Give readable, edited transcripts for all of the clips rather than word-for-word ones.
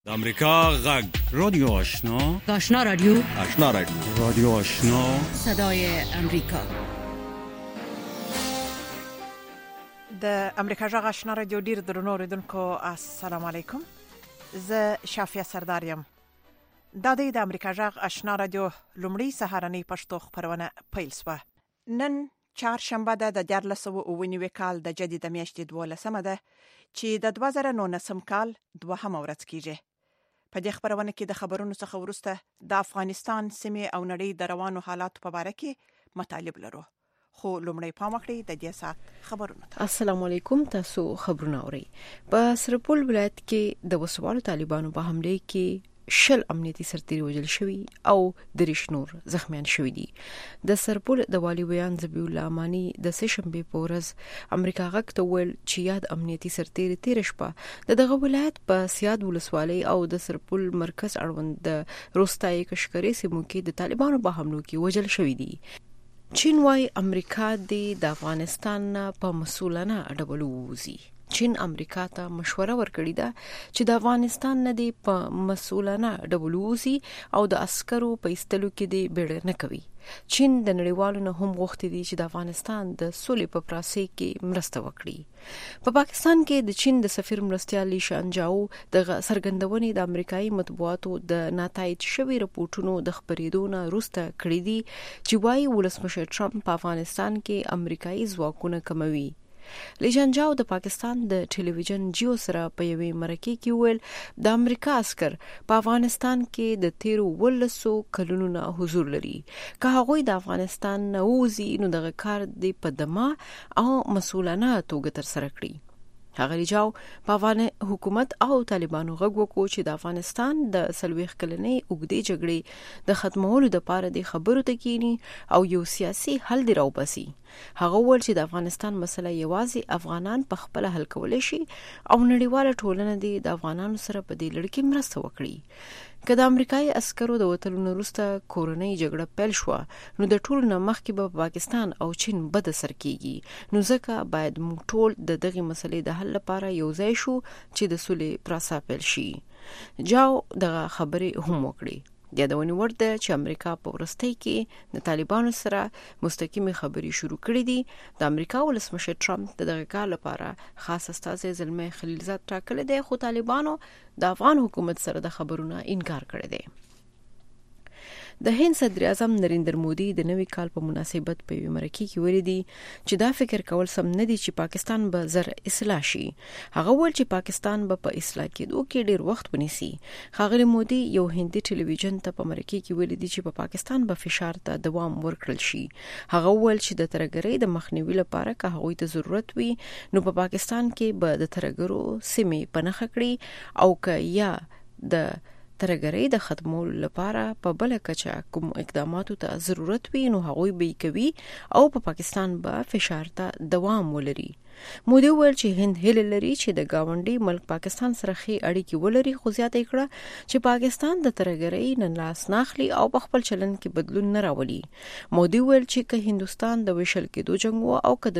د امریکا غږ رادیو آشنا رادیو رادیو آشنا صدای امریکا. د امریکا غږ آشنا رادیو ډیر درنو اوریدونکو السلام علیکم. زه شافیا سردار یم. دا د امریکا غږ آشنا رادیو لومړی سهارنی پښتو خبرونه پیل شوه. نن چهارشنبه ده د 2019 کال د جدید میاشتې 12مه ده چې د 2019 کال 2مه ورځ کیږي. په دې خبرونه کې د خبرونو څخه ورسته د افغانستان سیمه او نړۍ د روانو حالاتو په اړه کې مطالب لرو. خو لومړی پام وکړئ د دې سات خبرونه ته. السلام علیکم. تاسو خبرونه اورئ. په سرپل ولایت کې د وسوالو طالبانو په حمله کې 10 امنیتي سرتیري وژل شوي او 30 نور زخمیان شوي دي. د سرپل د والی ویان ذبیح الله امانی د سهشنبه په ورځ امریکا غږ ته ویل چې یاد امنیتي سرتیري 13 شپه دغه ولایت په سیاد ولسوالۍ او د سرپل مرکز اړوند د روستای کشکري سیمو کې د طالبانو په حملو کې وژل شوي دي. چین وايي امریکا د افغانستان په مسؤلانه ډول ووزي. چین امریکا ته مشوره ورکړې ده چې د افغانستان نه دی په مسؤلانه ډول ووزي او د عسکرو په ایستلو کې دی بیړه نه کوي. چین د نړیوالو نه هم غوښتي دي چې د افغانستان د سولې په پروسې کې مرسته وکړي. په پاکستان کې د چین د سفیر مرستیال لی شانجاو د سرګندونې د امریکایي مطبوعاتو د ناتایید شوی رپورټونو د خبرېدو نه وروسته کړې دي چې وايي ولسمشر ټرمپ په افغانستان کې امریکایي ځواکونه کموي. لیجانجاو د پاکستان د ټلویزیون جیو سره په یوې مرکه کې ویل د امریکا عسكر په افغانستان کې د 13 کلونو نه حضور لري. که هغه د افغانستان نه وځي نو دغه کار دی په دمه او مسؤلانه توګه تر سره کړي. هغه لیجاو په افغان حکومت او طالبانو غږ وکړو چې د افغانستان د 40 کلنې اوږدې جګړې د ختمولو لپاره د خبرو ته کینی او یو سیاسي حل دی راوباسي. هغه ول چې د افغانستان مسله یوازې افغانان په خپل حل کولای شي او نړیواله ټولنه د افغانانو سره په دې لړ کې مرسته وکړي. که د امریکایي عسکرو د وټلو وروسته کورنۍ جګړه پیل شو نو د ټولو نه مخکې به پاکستان او چین بد سر کیږي. نو ځکه باید موږ ټول د دغه مسلې د حل لپاره یو ځای شو چې د سولې پروسه پیل شي. جاو دغه خبرې هم وکړي. یادونه ورده چې امریکا په ورستۍ کې د طالبانو سره مستقیمه خبرې شروع کړې دي. د امریکا ولسمشر ټرمپ دغه کار لپاره خاص استازی زلمه خلیلزاد ټاکل دي، خو طالبانو د افغان حکومت سره د خبرونو انکار کړی دی. د هند صدر اعظم نریندر مودي د نوي کال په مناسبت په یوه مرکه کې ویلي دي چې دا فکر کول سم نه دي چې پاکستان به زر اصلاح شي. هغه ویل چې پاکستان به په اصلاح کېدو کې ډیر وخت ونیسي. ښاغلي مودي یو هندي ټلویزیون ته په مرکه کې ویلي دي چې په پاکستان به فشار ته دوام ورکړل شي. هغه ویل چې د ترګرۍ د مخنیوي لپاره که هغوی ته ضرورت وي نو په پاکستان کې به د ترګرو سیمې پنهخ کړي او که یا د ترګرۍ د ختمولو لپاره په بل کچه کوم اقداماتو ته ضرورت وي نو هغوی به کوي او په پاکستان به فشار ته دوام ولري. مودي ویل چې هند هیله لري چې د گاونډي ملک پاکستان سره ښې اړیکې ولري، خو زیاته کړه چې پاکستان د ترګرۍ نن لاس ناخلي او په خپل چلن کې بدلون نه راولي. مودي ویل چې که هندستان د وشل کېدو جنگ او که د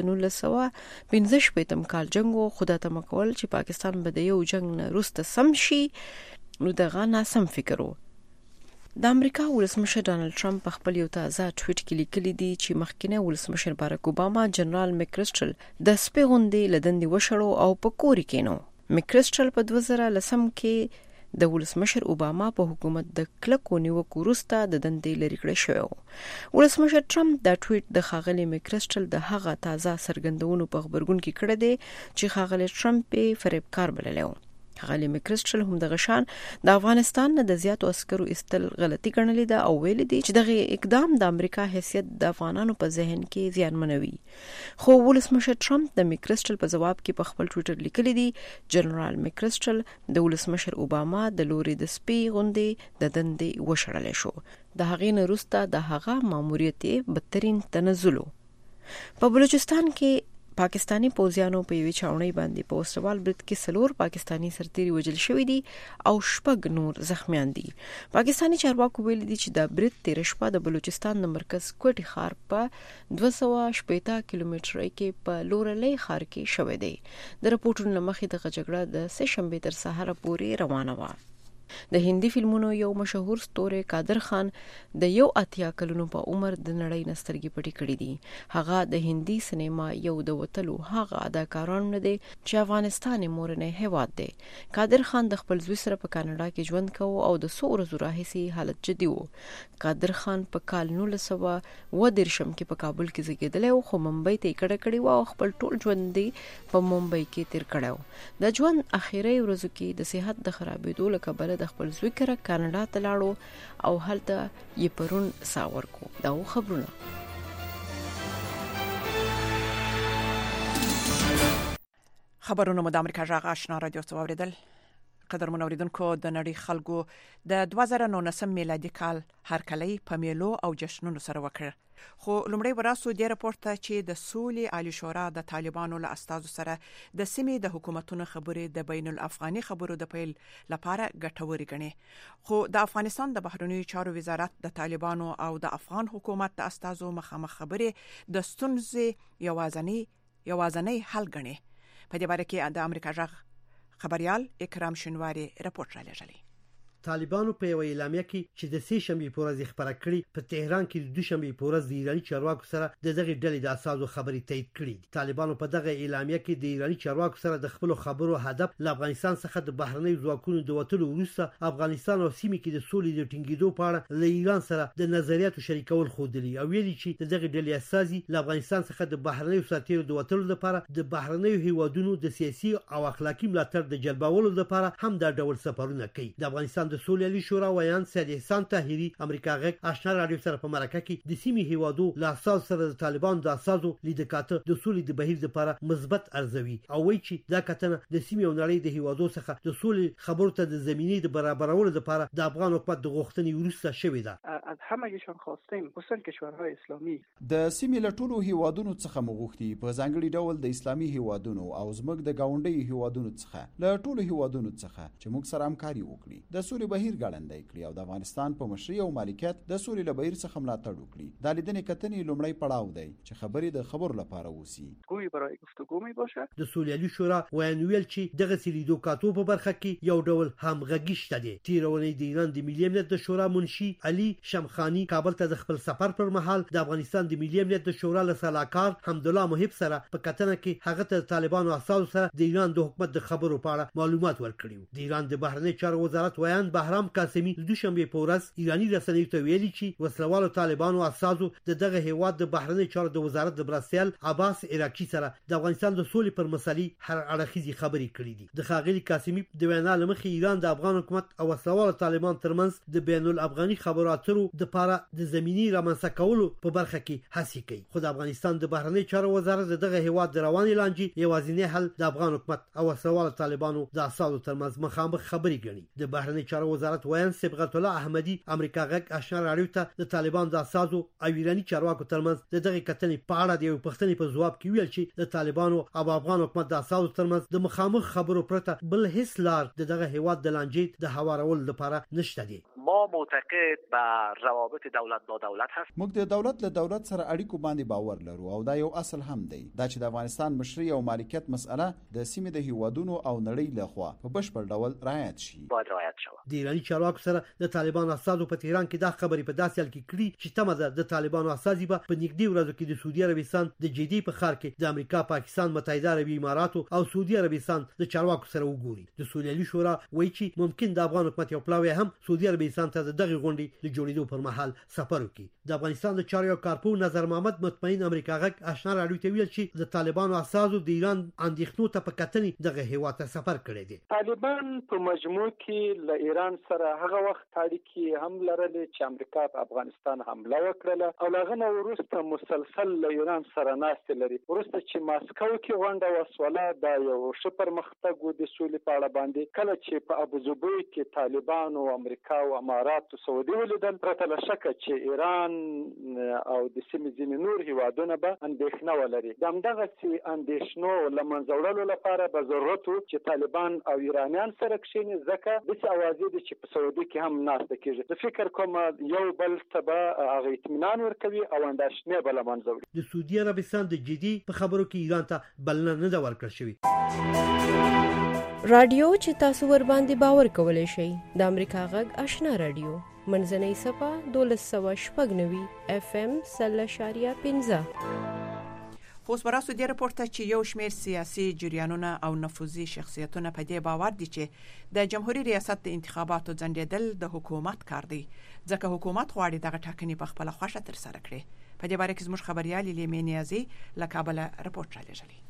1915 کال جنگ خدا ته مکول چې پاکستان به د یو جنگ نه وروسته سم شي نو دغه ناسم فکر وو. د امریکا ولسمشر ډانلډ ټرمپ په خپل یو تازه ټویټ کې لیکلي دي چې مخکینی ولسمشر باراک اوباما جنرال میکرسټل د سپي غوندې لدندې وشړو او په کور کې نو. میکرسټل په 2010 کې د ولسمشر اوباما په حکومت د کلکو نیوکو وروسته د دندې لرې کړی شوی. ولسمشر ټرمپ دا ټویټ د ښاغلي میکرسټل د هغه تازه څرګندونو په خبرګون کې کړی دی چې ښاغلي ټرمپ یې فریبکار بللی و. ښاغلي میکرسټل هم دغه شان د افغانستان نه د زیاتو عسکرو استل غلطي ګڼلې ده او ویلي دي چې دغه اقدام د امریکا حیثیت د افغانانو په ذهن کې زیانمنوي. خو ولسمشر ټرمپ د میکرسټل په جواب کې په خپل ټویټر لیکلي دي جنرال میکرسټل د ولسمشر اوباما د لوري د سپي غوندې د دندې وشړل شو. د هغې نه وروسته د هغه ماموریت بدترین تنزل په بلوچستان کې پاکستانی پوځیانو په یوې چاونۍ باندې په اوسوال برید کې 4 پاکستانی سرتیري وژل شوي دي او 6 نور زخمیان دي. پاکستانی چارواکو ویلي دي چې د برید 13 شپه د بلوچستان د مرکز کوټي ښار په 260 کیلومتره کې په لورلۍ ښار کې شوې ده. د راپورټونو مخې د جګړه د سه شنبه تر سهار پورې روانه و. د هندي فلمونو یو مشهور ستوری قادر خان د 80 کلونو په عمر د نړۍ نسترګي پټي کړې دي. هغه د هندي سینما یو د وتلو هغه اداکاران نه دي چې افغانستان مورنه هیواد دی. قادر خان د خپل زوی سره په کاناډا کې ژوند کوي او د 100 ورځې راهیسې حالت جدي وو. قادر خان په کال 1913 کې په کابل کې زیږیدلی او خو ممبئی ته کډه کړی و او خپل ټول ژوند دی په ممبئی کې تیر کړو. د ژوند اخیری ورځو کې د صحت د خرابېدو له کبله د خپل زوی کره کاناډا ته لاړو او هلته یې پرون ساور کو. دا خبرونه خبرونه مو د امریکا جغ آشنا رادیو څخه اوریدل. قدرمن اوریدونکو د نړۍ خلکو د 2019 میلادي کال هرکلی په میلو او جشنونو سره وکړ. خو لومړی وراسو د راپورته چې د سولې عالی شورا د طالبانو له استازو سره د سیمې د حکومتونو خبرې د بین الافغاني خبرو د پیل لپاره ګټوري ګڼي. خو د افغانستان د بهرنیو چارو وزارت د طالبانو او د افغان حکومت د استازو مخامخ خبرې د ستونزې یوازنی حل ګڼي. په دې باره کې د امریکا جغ خبريال اکرام شنواری رپورټ را لېږلی. طالبانو په یو اعلامیه کې چې د سې شنبې په ورځ خبره کړې په تهران کې د دوشنبې په ورځ د ایراني چارواکو سره د دغه ډلې د اساسو خبرې تایید کړې. طالبانو په دغه اعلامیه کې د ایراني چارواکو سره د خپل خبرو هدف له افغانستان څخه د بهرنۍ ځواکونو د وټلو وروسته افغانستان او سیمې کې د سولې د ټینګېدو په اړه له ایران سره د نظریاتو شریکول خوندلي او ویلي چې دغه ډلې اساسي له افغانستان څخه د بهرنۍ ساتیرو د وټلو لپاره د بهرنۍ هیوادونو د سیاسي او اخلاقی ملاتړ د جلبولو لپاره هم دا ډول سفرونه کوي. د افغانستان د سولې عالی شورا ویان سید احسان طاهری امریکا غږ آشنا رادیو سره په مرکه کې د سیمې هیوادو له اساس سره د طالبانو د اساسو لیدکاته د سولې د بهیر لپاره مثبت ارزوي او وایي چې دا کتنه د سیمې او نړۍ د هیوادو څخه د سولې خبرو ته د زمینې د برابرولو لپاره د افغان حکومت د غوښتنې وروسته شوې ده. از همه‌شان خواستیم خصوصا کشورهای اسلامی د سیمې له ټولو هیوادونو څخه مغوښتي په ځانګړي ډول د اسلامي هیوادونو او زموږ د گاونډي هیوادونو څخه له ټولو هیوادونو څخه چې موږ سره همکاري وکړي د سولې بهیر ګړندی کړي او د افغانستان په مشري او مالکیت د سولې له بهیر څخه ملاتړ وکړي. د لیدنې کتنې لومړی پړاو دی چې خبرې د خبرو لپاره وسی. گوی برای گفتگو می باشه. د سولې عالی شورا ویل چې دغه سلیدو کاتو په برخه کې یو ډول همغږي شته دي. تیرونی د ایران د ملي امنیت د شورا منشي علي شمخانی کابل ته د خپل سفر پر مهال د افغانستان د ملي امنیت د شورا له سلاکار حمدالله محب سره په کتنه کې هغه ته طالبانو اساسو سره د ایران د حکومت د خبرو په اړه معلومات ورکړي. د ایران د بهرنی چارو وزارت ویان بهرام قاسمی د دوشنبه په ورځ ایرانی رسنیو ته ویلي چې وسلوالو طالبانو اساسو دغه هیواد د بهرنی چارو د وزارت د برسل عباس عراقي سره د افغانستان د سولې پر مسلې هر اړخیزي خبرې کړې دي. د خاغلی قاسمی د وینا لمخې ایران د افغان حکومت او وسلوالو طالبان ترمنځ د بین الافغاني خبرو اترو د لپاره د زمینی رامنځته کولو په برخه کې هڅې کوي. خو د افغانستان د بهرنی چارو وزارت دغه هیواد د رواني لانجې یوازینی حل د افغان حکومت او وسلوالو طالبانو د اساسو ترمنځ مخامخ خبرې ګڼي. د بهرنی چارو وزارت ویان صبغت الله احمدی امریکا غږ آشنا رادیو ته د طالبان د اساسو او ایرانی چارواکو ترمنځ د دغه کتنې په اړه د یو پښتني په ځواب کې ویل چې د طالبانو او افغان حکومت د اساسو ترمنځ د مخامخ خبرو پرته بل هیڅ لار د دغه هیواد د لانجې د هوارولو لپاره نشته دي. ما معتقد به روابط دولت با دولت هست. موږ د دولت له دولت سره اړیکو باندې باور لرو او دا یو اصل هم دی. دا چې د افغانستان مشري او مالکیت مسأله د سیمې د هیوادونو او نړۍ لخوا په بشپړ ډول رعایت شي. باید رعایت شي. د ایرانی چارواکو سره د طالبانو اساسو په تهران کې دا خبرې په داسې حال کې کړي چې تمه ده د طالبانو اساسي به په نږدې ورځو کې د سعودي عربستان د جدي په ښار کې د امریکا، پاکستان، متحده عربي اماراتو او سعودي عربستان د چارواکو سره وګوري. د سولې عالی شورا وایي چې ممکن د افغان حکومت یو پلاوی هم سعودي عربستان ته دغه غونډې د جوړېدو پر مهال سفر وکړي. د افغانستان د چارو کارپو نظر محمد مطمئن امریکا غږ آشنا رادیو ته ویل چې د طالبانو اساسو د ایران اندېښنو ته په کتنې دغه هیواد ته سفر کړی دی. طالبان په مجموع کې له ایران سره هغه وخت اړیکې هم لرلې چې امریکا په افغانستان حمله وکړه او هغه نو وروسته مسلسل له ایران سره ناست لري. وروسته چې ماسکو کې غونډه وسوله دا یو ښه پرمختګ و د سولې په اړه باندې. کله چې په ابوظبي کې طالبان او امریکا او امارات او سعودي ولیدل پرته له شکه چې ایران او د سیمې ځینې نور هیوادونه به اندېښنه ولري. د همدغه اندېښنو له منځه وړلو لپاره به ضرورت و چې طالبان او ایرانیان سره کښېني، ځکه داسې اوازې دي چې په سعودي کې هم ناسته کېږي. زه فکر کوم یو بل ته به هغه اطمینان ورکوي او اندېښنې به له منځه وړي. د سعودي عربستان د جدي په خبرو کې ایران ته بلنه نه ده ورکړل شوې. رادیو چې تاسو ور باندې باور کولای شئ د امریکا غږ آشنا رادیو منځنۍ صفه 1290 FM 0.15 اوس براسو د راپورته چې یو شمېر سیاسي جریانونه او نفوذي شخصیتونه په دې باور دي چې د جمهوریت ریاست د انتخاباتو ځنډیدل د حکومت کار دی ځکه حکومت غواړي دغه ټاکنې په خپل خوښه تر سره کړي. په دې باره کې زموږ خبريال لیمې نیازي له کابل راپورټ را لېږلی.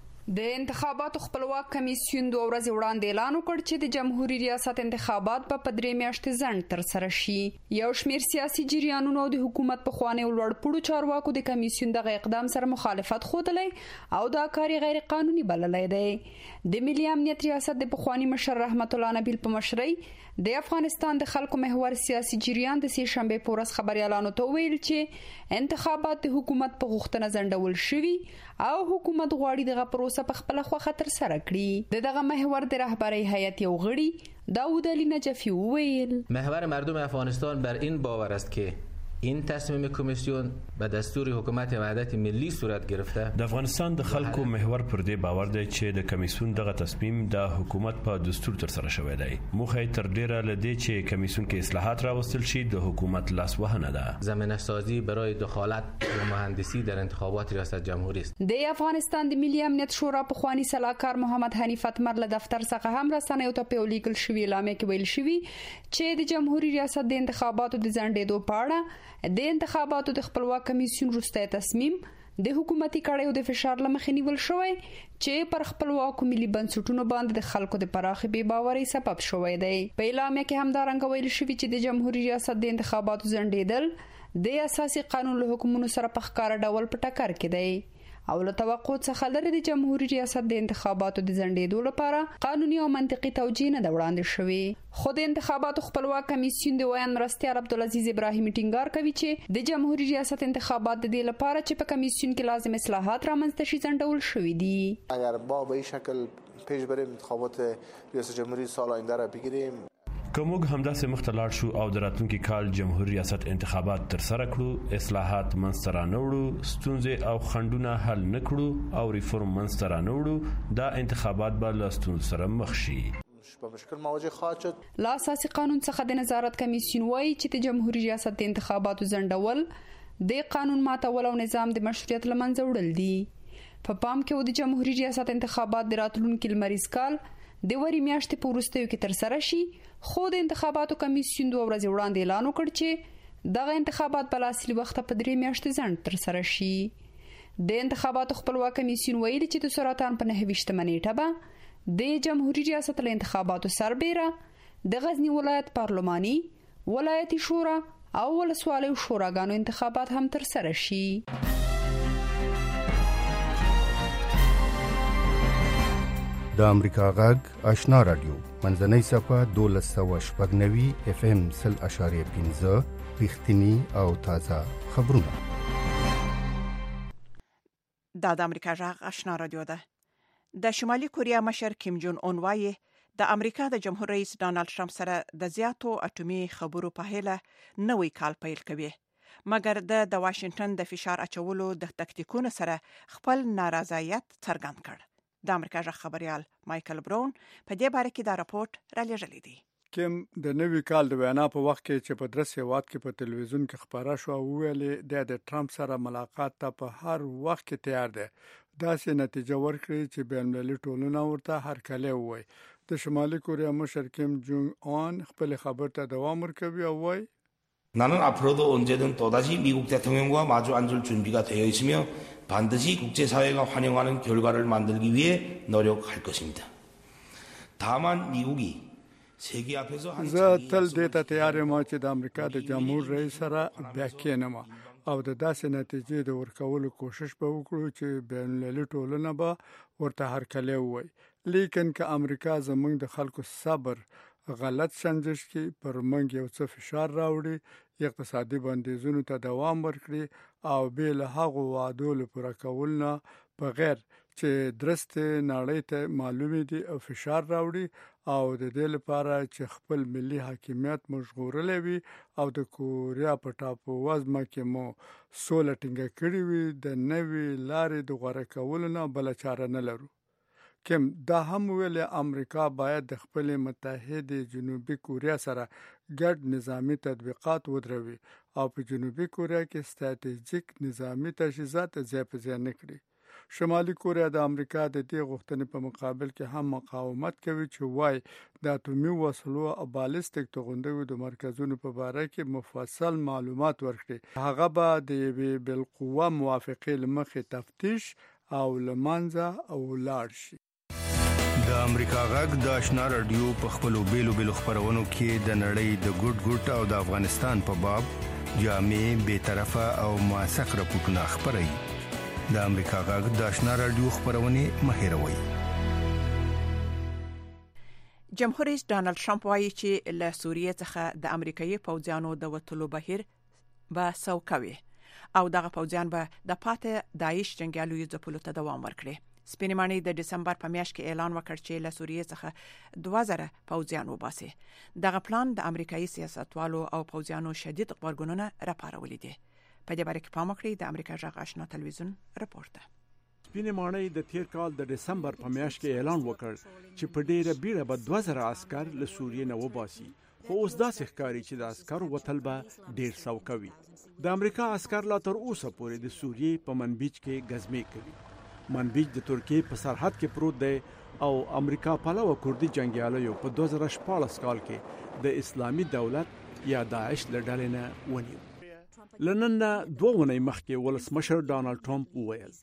د انتخاباتو خپلواک کمیسیون 2 ورځې وړاندې اعلان وکړ چې د جمهوریت ریاست انتخابات په 3 میاشتې ځنډ تر سره شي. یو شمېر سیاسي جریانونو د حکومت په خوانې لوړپوړو چارواکو د کمیسیون دغه اقدام سره مخالفت خوتلی او دا کار غیر قانوني بللی دی. د ملي امنیت ریاست د پخوانی مشر رحمت الله نبیل په مشرۍ د افغانستان د خلکو محور سیاسي جریان د سې شنبه په ورځ خبريالانو ته ویل چې انتخابات د حکومت په غوښتنه ځنډول شوي او حکومت غواړي دغه پروسه په خپل خوخه تر سره کړي. دغه محور د رهبری هیئت یو غړي داوود علی نجفی ویل محور مردم افغانستان بر این باور است که این تصمیم کمیسیون به دستور حکومت وحدت ملی صورت گرفته. د افغانستان د خلکو محور پر دې باور دی چې د کمیسیون دغه تصمیم د حکومت په دستور تر سره شوی دی. موخه تر ډیره لدی چې کمیسیون کې اصلاحات راوستل شي د حکومت لاسوهنه ده. زمینه سازی برای دخالت و مهندسی در انتخابات ریاست جمهوری است. د افغانستان د ملي امنیت شورا په خواني سلاکار محمد حنیف اتمر له دفتر څخه هم رسنیو ته په لیکل شوی اعلامیه کې ویل شوی چې د جمهوریت ریاست د انتخاباتو د ځنډېدو په اړه د انتخاباتو د خپلواک کمیسیون وروستی تصمیم د حکومتي کړیو د فشار لمخې نیول شوی چې پر خپلواکو ملي بنسټونو باندې د خلکو د پراخې بې باورۍ سبب شوی دی. په اعلامیه کې همدارنګه ویل شوی چې د جمهوریت ریاست د انتخاباتو ځنډېدل د اساسي قانون له حکمونو سره په ښکاره ډول په ټکر کې دی او له توقع څخه لري د جمهوریت ریاست د انتخاباتو د ځنډېدو لپاره قانوني او منطقي توجیه نه وړاندې شوی. خو د انتخاباتو خپلواک کمیسیون د ویان مرستیال عبدالعزیز ابراهیمي ټینګار کوي چې د جمهوریت ریاست انتخابات د دې لپاره چې په کمیسیون کې لازم اصلاحات رامنځته شي ځنډول شوی دي. اگر با به این شکل پیش بریم انتخابات ریاست جمهوری سال آینده را بگیریم که موږ همداسې مخته لاړ شو او د راتلونکي کال جمهوریت ریاست انتخابات تر سره کړو اصلاحات منځته رانوړو ستونزې او خنډونه حل نه کړو او ریفورم منځته رانوړو دا انتخابات به له ستونزو سره مخ شي. په مشکل مواجه خواهد شد. لا اساسي قانون څخه د نظارت کمیسیون وایي چې د جمهوریت ریاست د انتخاباتو ځنډول د قانون ماتول او نظام د مشروعیت لمنځه وړل دي. په پام کې و د جمهوریت ریاست انتخابات د راتلونکي لمریز کال د وری میاشتې په وروستیو کې تر سره شي. خو د انتخاباتو کمیسیون 2 ورځې وړاندې اعلان وکړ چې دغه انتخابات په اصلي وخت په 3 میاشتې ځنډ تر سره شي. د انتخاباتو خپلواک کمیسیون ویلي چې د سرطان په 29 نیټه به د جمهوریت ریاست له انتخاباتو سربېره د غزنی ولایت پارلماني ولایتي شورا او ولسوالیو شوراګانو انتخابات هم تر سره شي. د امریکا غږ آشنا رادیو منځنۍ صفه 1290 FM 0.15 رښتینی او تازه خبرونه. د امریکا غږ آشنا رادیو ده. د شمالي کوریا مشر کیم جون اون وايي د امریکا د جمهور رئیس ډانلډ ټرمپ سره د زیاتو اټومي خبرو په هیله نوې کال پیل کوي مګر د واشنگټن د فشار اچولو د تکتیکونو سره خپل نارضایت څرګند کړ. د امریکا ژغ خبريال مایکل براون په دې باره کې دا راپورټ را لېږلی دی. کیم د نوي کال د وینا په وخت کې چې په درس هیواد کې په تلویزیون کې خبره شو ویلې د ټرمپ سره ملاقات ته په هر وخت کې تیار دی. داسې نتیجه ورکړي چې بین‌المللي ټولنه ورته هرکلی ووایي. د شمالي کوریا مشر کیم جونګ اون خپل خبر ته دوام ورکوي او وایي 나는 앞으로도 언제든 또다시 미국 대통령과 마주 앉을 준비가 되어 있으며 반드시 국제사회가 환영하는 결과를 만들기 위해 노력할 것입니다. 다만 미국이 세계 앞에서 زه تل دې ته تیار یم چې د امریکا د جمهور رئیس سره بیا کېنم او د داسې نتیجې د ورکولو کوشش به وکړو چې بین‌المللي ټولنه به ورته هرکلی ووایي. لیکن که امریکا زموږ د خلکو صبر غلط سنجش کې پر موږ یو څه فشار راوړي اقتصادي بندیزونو ته دوام ورکړي او به له هغو وعدو لپاره کول نه بغیر چې درست نړۍ ته معلومي دي او فشار راوړي او د دې لپاره چې خپل ملي حاکمیت مشغولې وي او د کوریا په ټاپو وزمه کې مو سوله ټینګه کړې وي د نوې لارې د غوړه کولو نه بل چاره نه لرو. کیم دا هم ویل امریکا باید د خپل متحد جنوبي کوریا سره ګډ نظامی تطبیقات ودروي او په جنوبي کوریا کې ستراتیژیک نظامی تجهیزات ځای په ځای نه کړي. شمالي کوریا د امریکا د دې غوښتنې په مقابل کې هم مقاومت کوي چې وای د اټومي وسلو او بالستیک توغندیو د مرکزونو په اړه کې مفصل معلومات ورکړي. هغه به د یوې بالقوه موافقې لمخې تفتیش او لمانځه او لاړ شي. د امریکا غږ د آشنا رادیو په خپلو بیلو خبرونو کې د نړۍ د ګډ او د افغانستان په باب جامع به طرفه او موثق راپورټونه خبري. د امریکا غږ د آشنا رادیو خبرونه مهیروي. جمهور رئیس ډانلډ ټرمپ وایي چې له سوریې څخه د امریکایي پوځیانو د وټلو بهیر به سوکوي او دغه پوځیان به د پاتې داعش جنگیالو ځپلو ته دوام ورکړي. سپینمانی د دسمبر په میاشت کې اعلان وکړ چې له سوریې څخه 2000 پوځیان وباسي. دغه پلان د امریکایي سیاستوالو او پوځیانو شدید غبرګونونه راپارولې دي. په دې باره کې پام وکړئ. د امریکا غږ آشنا تلویزیون رپورت ده. سپینمانی د تیر کال د دسمبر په میاشت کې اعلان وکړ چې په ډیره بیړه به 2000 عسكر له سوریې نه وباسي. خو اوس داسې ښکاري چې د عسکرو وتل به ډیر سوکوي. د امریکا عسكر لا تر اوسه پورې د سوریې په منبیج کې غزمې کوي. منبیج د ترکیې په سرحد کې پروت دی او امریکا پلوه کوردي جنگیالیو په 2014 کال کې د اسلامي دولت یا داعش له ډلې نه ونیو. لنن 2 ونې مخکې ولسمشر ډانلډ ټرمپ وویل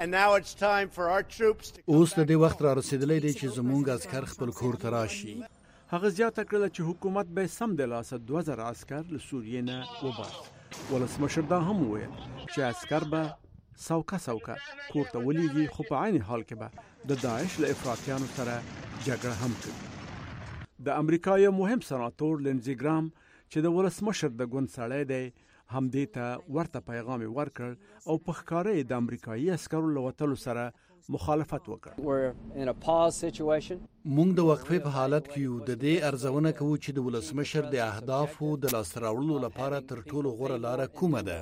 اوس د دې وخت را رسیدلی دی چې زموږ عسكر خپل کور ته راشي. هغه زیاته کړل چې حکومت به سم د لاسه 2000 عسكر له سوریې نه وباسي. ولسمشر دا هم وویل چې عسكر به سوکا کور ته ولېږي، خو په عین حال کې به د داعش له افراطیانو سره جګړه هم کوي. د امریکا یو مهم سناتور لینزي ګرام چې د ولسمشر د ګوند سړی دی هم دې ته ورته پیغام ورکړ او په ښکاره د امریکایي عسکرو له وتلو سره مخالفت وکړ. موږ د وقفې په حالت کې یو. د دې ارزونه کوو چې د ولسمشر د اهدافو د لاسته راوړلو لپاره تر ټولو غوره لاره کومه ده.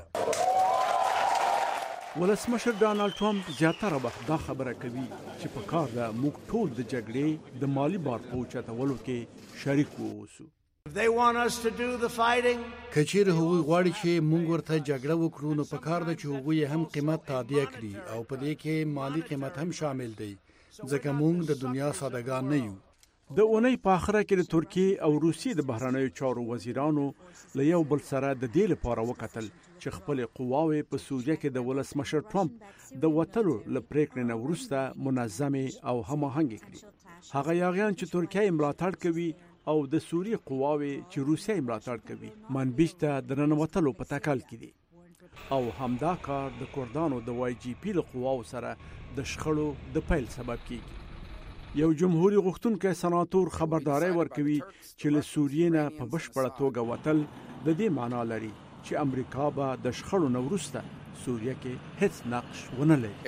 ولسمشر ډانلډ ټرمپ زیاتره وخت دا خبره کوي چې په کار ده موږ ټول د جګړې د مالی بار په اوچتولو کې شریک ووسو. کچیر هغوی غواړي چې موږ ورته جګړه وکړو، نو په کار ده چې هغوی هم قیمت تعدیه کړي او په دې کې مالی قیمت هم شامل دی، ځکه موږ د دنیا سادهګان نه یو. د اونۍ په اخره کې د ترکیې او روسیې د بهرنیو چارو وزیرانو له یو بل سره د دې لپاره وکتل چې خپل قواوې په سوریه کې د ولسمشر ټرمپ د وتلو له پریکړې نه وروسته منظمې او هماهنګ کړي. هغه یاغیان چې ترکیه ملاتړ کوي او د سوریې قواوې چې روسیه ملاتړ کوي منبیج ته د ننوتلو په تکل کې دي او همدا کار د کردانو د وای جی پی له قواو سره د شخړو د پیل سبب کیږي. یو جمهوریت غوښتونکي سناتور خبرداري ورکوي چې له سوریې نه په بشپړه توګه وتل د دې معنی لري چې امریکا به د شخړو نه وروسته سوریه کې هیڅ نقش ونه لري.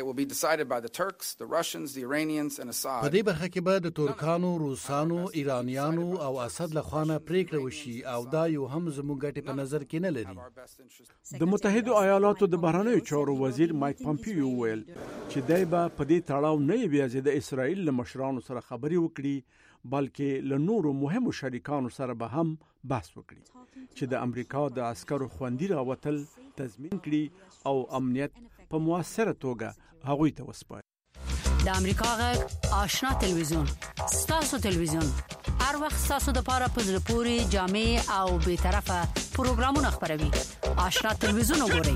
په دې برخه کې به د ترکانو، روسانو، ایرانیانو او اسد له خوا نه پریکړه وشي او دا یو هم زموږ ګټې په نظر کې نه لري. د متحده ایالاتو د بهرنیو چارو وزیر مایک پامپیو ویل چې دای به په دې تړاو نه یوازې د اسرائیل له مشرانو سره خبرې وکړي بلکې له نورو مهمو شریکانو سره به هم بحث وکړي چې د امریکا د عسکرو خوندي راوتل تضمین کړي او امنیت په موثره توګه هغوی ته وسپاري. د امریکا غږ آشنا تلویزیون ستاسو تلویزیون هر وخت ستاسو د لپاره په زړه پورې جامع او به طرفه پروګرامونه خبروي. آشنا تلویزیون وګورئ.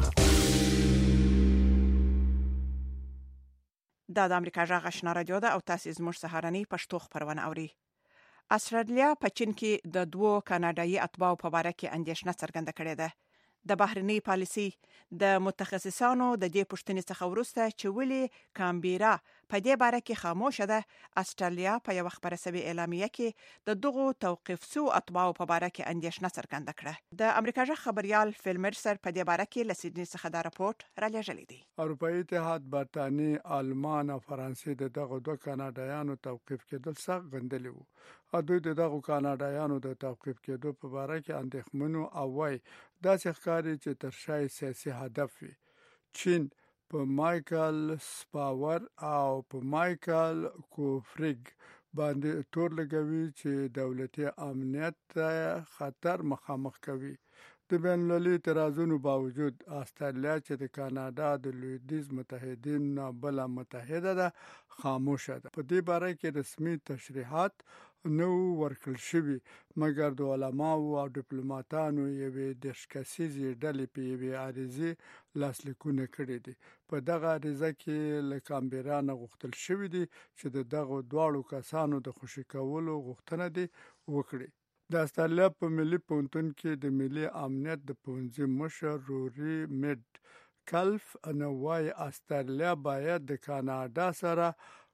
د امریکا غږ آشنا رادیو ده او تاسو زموږ سهارنی پښتو خبرونه اوري. استرالیا په چین کې د 2 کاناډایي اتباعو په اړه کې اندېښنه څرګنده کړې ده. د بهرنی پالیسي د متخصصانو د دې پوښتنې څخه وروسته چې ولې کامبيرا په دې باره کې خاموشه ده، استرالیا په یو خبره سوي اعلامیه کې د دغو توقيف سو اتباعو په اړه کې اندېښنه څرګنده کړه. د امریکا ژغ خبريال فیل مرسر په دې باره کې لسیدنی څخه دا راپورټ را لېږلی دی. اروپאי اتحاد، برتانیې، آلمان او فرانسې د دغه 2 کاناډایانو توقيف کېدل څخه غندلي وو. دوی د دغه کاناډایانو د توقيف کېدو په اړه کې اندېښمنو او وای داسې ښکاري چې تر شای سیاسي هدف وي. چین په مایکل سپاور او په مایکل کوفریګ باندې تور لګوي چې دولتي امنیت ته خطر مخامخ کوي. د بین المللي اعتراضونو باوجود استرالیا چې د کاناډا د لویدیځ متحدین نه بله متحده ده خاموشه ده. په دې باره کې رسمي تشریحات نو ورکړل شوي، مګر د علماو او ډیپلوماټانو یوې 10 کسیزې ډلې په یوې عریضې لاسلیکونه کړي دي. په دغه عریضه کې له کامبرا نه غوښتل شوي دي چې د دغو دواړو کسانو د خوشي کولو غوښتنه دې وکړي. د استرالیا په ملي پوهنتون کې د ملي امنیت د پوهنځي مشر روري میډ کلف نه وایي استرالیا باید د کاناډا سره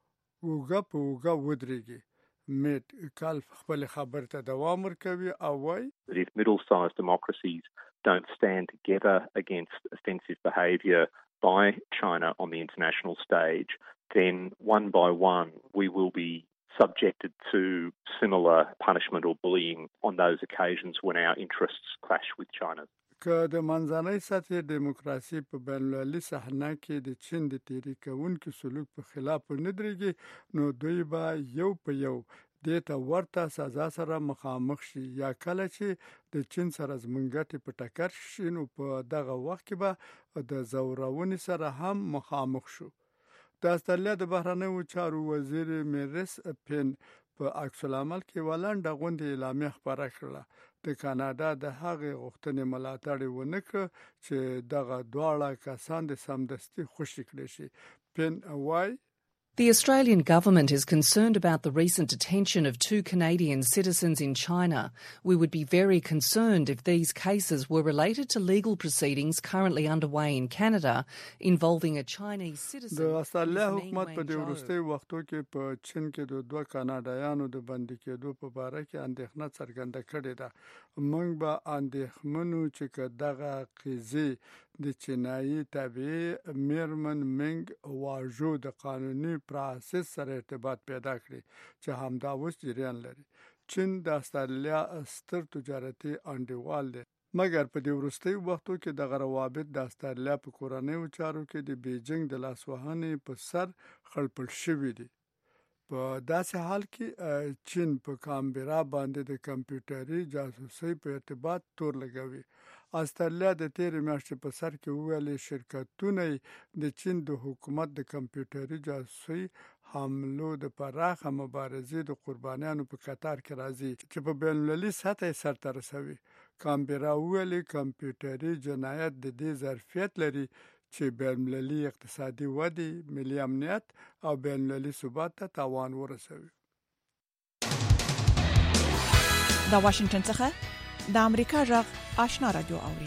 اوږه په اوږه ودرېږي. میډ کلف خپل خبرې ته دوام ورکوي او وایي If middle-sized democracies don't stand together against offensive behaviour by China on the international stage, then one by one we will be subjected to similar punishment or bullying on those occasions when our interests clash with China's. که د منځنۍ سطحې دیموکراسي په بین المللي صحنه کې د چین د تیری کوونکي سلوک په خلاف نه درېږي، نو دوی به یو په یو دې ته ورته سزا سره مخامخ شي، یا کله چې د چین سره زموږ ګټې په ټکر شي نو په دغه وخت کې به د زورونې سره هم مخامخ شو. د استرالیا د بهرنیو چارو وزیر میریس پین په عکس العمل کې ولنډه غونډه اعلامیه خبره کړه. د کاناډا د هغې غوښتنې ملاتړ ونه کړ چې دغه دواړه کسان د سمدستي خوشي کړي شي. پین وایي The Australian government is concerned about the recent detention of 2 Canadian citizens in China. We would be very concerned if these cases were related to legal proceedings currently underway in Canada involving a Chinese citizen. د استرالیا حکومت په دې وروستي وختو کې په چین کې د 2 کاناډایانو د بندي کېدو په باره کې اندېښنه څرګنده کړې ده. موږ به اندېښمنو چې دغه قضیې د چینایي تابعې میرمن منګ واژو د قانوني پروسس سره ارتباط پیدا کړي چې همدا اوس جریان لري. چین د استرالیا ستر تجارتي انډیوال دی، مګر په دې وروستي وختو کې دغه روابط د استرالیا په کورنیو چارو کې د بیجینګ د لاسوهنې په سر خړپړ شوي دي. په داسې حال کې چین په کامبرا باندې د کمپیوټري جاسوسۍ په ارتباط تور لګوي. استرالیا د تیرې میاشتې په سر کې وویل شرکتونه د چین د حکومت د کمپیوټري جاسوسۍ حملو د پراخه مبارزې د قربانیانو په قطار کې راځي چې په بین المللي سطح سرته رسوي. کامبرا وویل کمپیوټري جنایت د دې ظرفیت لري چې بین المللي اقتصادي ودې، ملي امنیت او بین المللي ثبات ته تاوان ورسوي. د واشنگټن څخه د امریکا غږ آشنا رادیو اوري.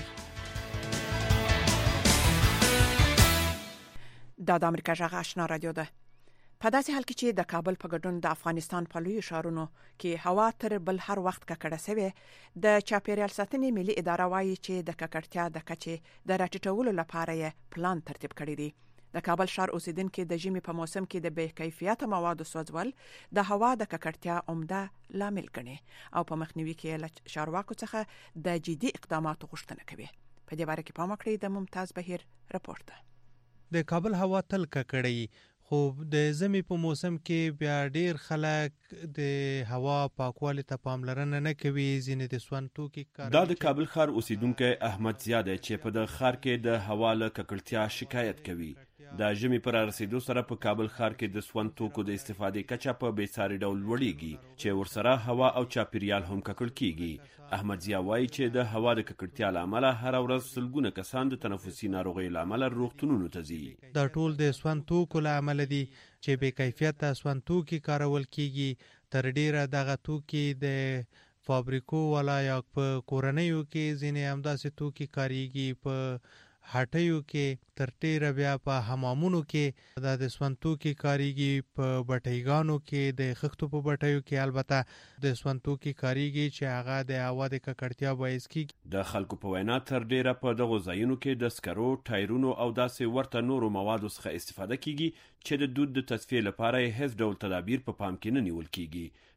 د امریکا غږ آشنا رادیو ده. په داسې حال کې چې د کابل په ګډون د افغانستان په لوی ښارونو کې هوا تر بل هر وخت ککړه شوې، د چاپیریال ساتنې ملي اداره وايي چې د ککړتیا د کچې د راټیټولو لپاره یې پلان ترتیب کړی دی. د کابل ښار اوسیدونکو د ژمي په موسم کې د بې کیفیته موادو سوځول د هوا د ککړتیا عمده لامل ګڼي او په مخنیوي کې له چارواکو څخه د جدي اقداماتو غوښتنه کوي. په دې باره کې پام وکړئ. د ممتاز بهیر رپورت. د کابل هوا تل ککړی، خو د ژمي په موسم کې بیا ډیر خلک د هوا پاکوالي ته پاملرنه نه کوي. ځینې د سون توکي کار دا د کابل ښار اوسیدونکو احمد زیاده چې په د ښار کې د هوا له ککړتیا شکایت کوي. د ژمي پر رسیدو سره په کابل ښار کې د سون توکو د استفادې کچه په بیساري ډول لوړیږي چې ورسره هوا او چاپیریال هم ککړ کیږي. احمد زیا وایي چې د هوا د ککړتیا له امله هر ورځ سلګونه کسان د تنفسي ناروغیو له امله روغتونونو ته ځي. دا ټول د سون توکو له امله دي چې بې کیفیته سون توکي کارول کیږي. تر ډیره دغه توکي د فابریکو ولا یا په کورنیو کې ځینې همداسې توکي کاریږي. په هټیو کې تر ډیره بیا په حمامونو کې د سون توکي کاریږي. په بټیګانو کې د خښتو په بټیو کې البته د سون توکي کاریږي چې هغه د هوا د ککړتیا باعث کیږي. د خلکو په وینا تر ډیره په دغو ځایونو کې د سکرو، ټایرونو او داسې ورته نورو موادو څخه استفاده کیږي چې د دود د تصفیې لپاره هیڅ ډول تدابیر په پام کې نه نیول کیږي.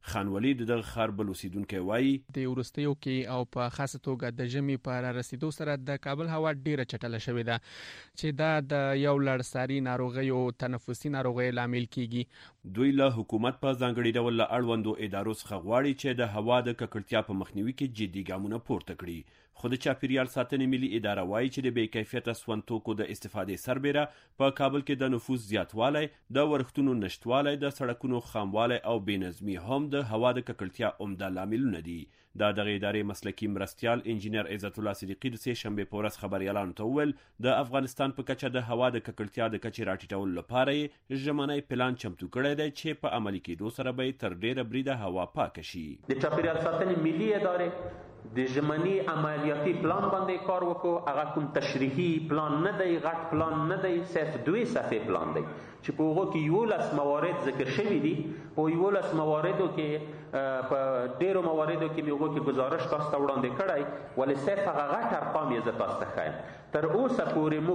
خانولي دغه خار بل اوسیدونکو وایي د ورستیو کې او په خاصه توګه د ژمي په رسیدو سره د کابل هوا ډیره چټله شوې ده چې دا د یو لړساري ناروغیو تنفسي ناروغیو لامل کیږي. دوی له حکومت په ځانګړي ډول له اړوندو ادارو څخه غواړي چې د هوا د ککړتیا په مخنیوي کې جدي ګامونه پورته کړي. خو د چاپیریال ساتنې ملي اداره وایي چې د بې کیفیته سون توکو د استفادې سربېره په کابل کې د نفوس زیاتوالی، د ورښتونو نشتوالی، د سړکونو خاموالی او بېنظمي هم د هوا د ککړتیا عمده لاملونه دي. د دغه ادارې مسلکي مرستیال انجینر عزت الله صدیقي د سې شنبې په ورځ خبریالانو ته وویل د افغانستان په کچه د هوا د ککړتیا د کچې راټیټولو لپاره یې ژمنی پلان چمتو کړی دی چې په عملي کېدو سره به تر ډیره بریده هوا پاکه شي. د چاپیریال ساتنې ملي ادارې د ژمني عملیاتي پلان باندې کار وکړو. هغه کوم تشریحي پلان نه دی، غټ پلان نه دی، صرف 2 صفحې پلان دی چې په هغه کې 11 موارد ذکر شوي دي. په 11 مواردو کې په ډیرو مواردو کې موږ کې گزارش تاسو ته وړاندې کړی، ولې صرف هغه غټ ارقام یې زه تاسو ته ښیم. تر اوسه پورې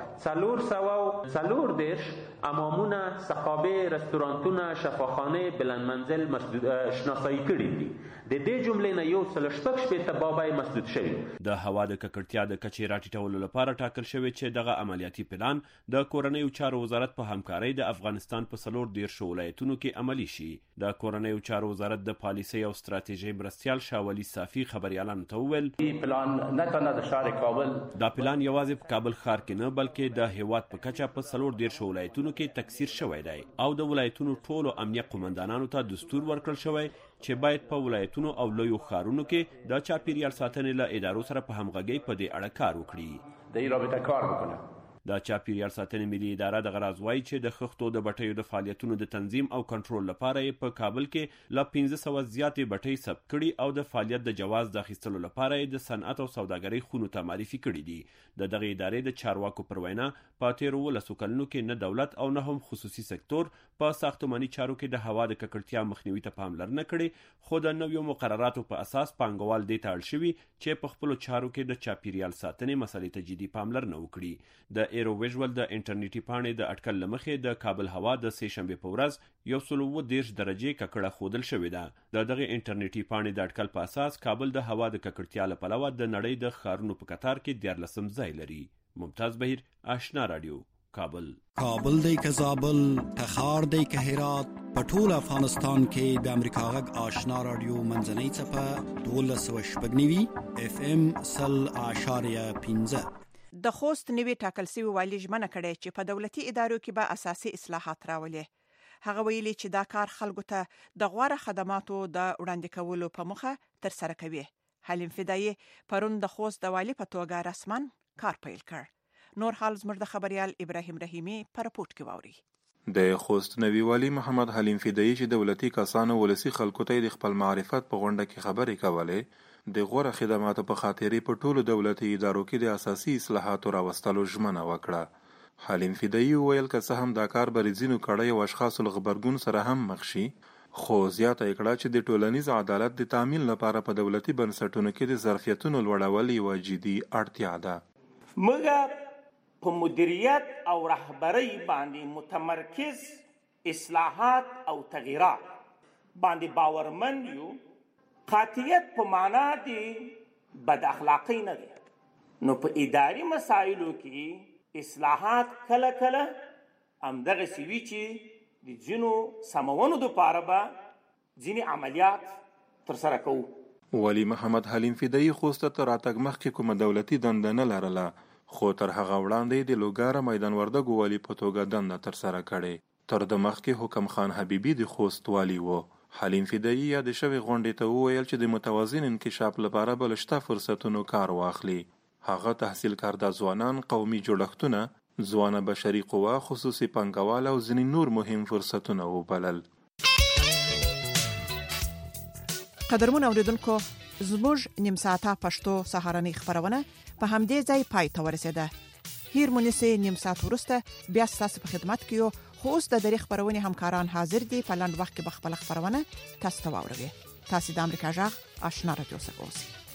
موږ 440 امامونه، سقابې، رستورانتونه، شفاخانه، بلند منزل شناسایی کړي دي. د دې جملې نه 116 بابای مسدود شوی. د هوا د ککړتیا د کچې راټیټولو لپاره ټاکل شوی چې دغه عملیاتي پلان د کورنیو چارو وزارت په همکارۍ د افغانستان په 14 ولایتونو کې عملی شي. د کورنیو چارو وزارت د پالیسۍ او ستراتیژۍ مرستیال شاولي صافي خبریالانو ته وویل پلان نه تنه د ښار کابل، دا پلان یوازې په کابل ښار کې نه بلکې د هیواد په کچه په 14 ولایتونو کې تکثیر شوی دی او د ولایتونو ټولو امنیه قومندانانو ته دستور ورکړل شوی چې باید په ولایتونو او لویو ښارونو کې د چاپیریال ساتنې له ادارو سره په همغږۍ په دې اړه کار وکړي. د دې رابطه کار وکړي. د چاپیریال ساتنې ملي اداره د غراض وایي چې د خښتو د بټیو د فعالیتونو د تنظیم او کنټرول لپاره یې په کابل کې له 1500 زیاتې بټۍ ثبت کړي او د فعالیت د جواز د اخیستلو لپاره یې د صنعت او سوداګرۍ خونو ته معرفي کړي دي. د دغه ادارې د چارواکو پر وینا په تیرو 12 کلونو کې نه دولت او نه هم خصوصي سکتور په ساختماني چارو کې د هوا د ککړتیا مخنیوي ته پاملرنه کړې، خو د نویو مقرراتو په اساس پانګوال دې ته اړ شوي چې په خپلو چارو کې د چاپیریال ساتنې مسلې ته جدي پاملرنه وکړي. د ایرو ویژوال د انټرنیټي پاڼې د اټکل له مخې د کابل هوا د سې شنبې په ورځ 130 درجې ککړه ښودل شوې ده. د دغه انټرنیټي پاڼې د اټکل په اساس کابل د هوا د ککړتیا له پلوه د نړۍ د ښارونو په کتار کې 14 ځای لري. ممتاز بهیر، آشنا رادیو، کابل. کابل دی که زابل، تخار دی که هرات، په ټول افغانستان کې د امریکا غږ آشنا رادیو منځنۍ څپه 1290 FM 0.15. د خوست نوی ټاکل شوی والی ژمنه کړې چې په دولتي ادارو کې به اساسي اصلاحات راولي. هغه ویلي چې دا کار خلکو ته د غوړه خدماتو د وړاندې کولو په مخه تر سره کوي. حلیم فدایي پرون د خوست د والی په توګه رسمن کار پیل کړ. نور حال زموږ د خبريال ابراهیم رحیمی په رپورت کې واوري. د خوست نوی والی محمد حلیم فدایي چې دولتي کسانو ولسی خلکو ته د خپل معرفت په غونډه کې خبرې کولې، د غوړه خدماتو په خاطرې په ټولو دولتي ادارو کې د اساسي اصلاحاتو راوستلو ژمنه وکړه. حلیم فدایي ویل که څه هم دا کار به ځینو کړیو اشخاصو له غبرګون سره هم مخ شي، خو زیاته یې کړه چې د ټولنیز عدالت د تامین لپاره په دولتي بنسټونو کې د ظرفیتونو لوړول یوه جدي اړتیا ده. موږ په مدیریت او رهبرۍ باندې متمرکز اصلاحات او تغییرات باندې باورمند یو. قاطعیت په معنا دی بد اخلاقی نه دی. نو په اداري مسایلو کې اصلاحات کله کله همدغه سوي چې د ځینو سمونو دپاره به ځینې عملیات ترسره کوو. ولی محمد حلیم فدایي خوست ته راتګ مخکې کومه دولتي دنده نه لرله، خو تر هغه وړاندې د لوګاره میدان وردګو والي په توګه دنده ترسره کړې. تر د مخکې حکم خان حبیبي د خوست والي و. حلیم فدایي یاد شوی غونډې ته وویل چې د متوازن انکشاف لپاره به له شته فرصتونو کار واخلي. هغه تحصیل کرده ځوانان، قومي جوړښتونه، ځوانه بشري قوه، خصوصي پانګوال او ځینې نور مهم فرصتونه وبلل. قدرمن اوریدونکو، زموږ نیم ساعته پښتو سهارنۍ خبرونه په همدې ځای پای ته ورسېده. هیر مونږه نیم ساعت وروسته بیا ستاسو په خدمت کې یو. خو اوس د دری خبرونه همکاران حاضر دي. په لاند وخت کې به خپل خبرونه تاسو ته واوروي. تاسو د امریکا غږ آشنا رادیو څخه اوسئ.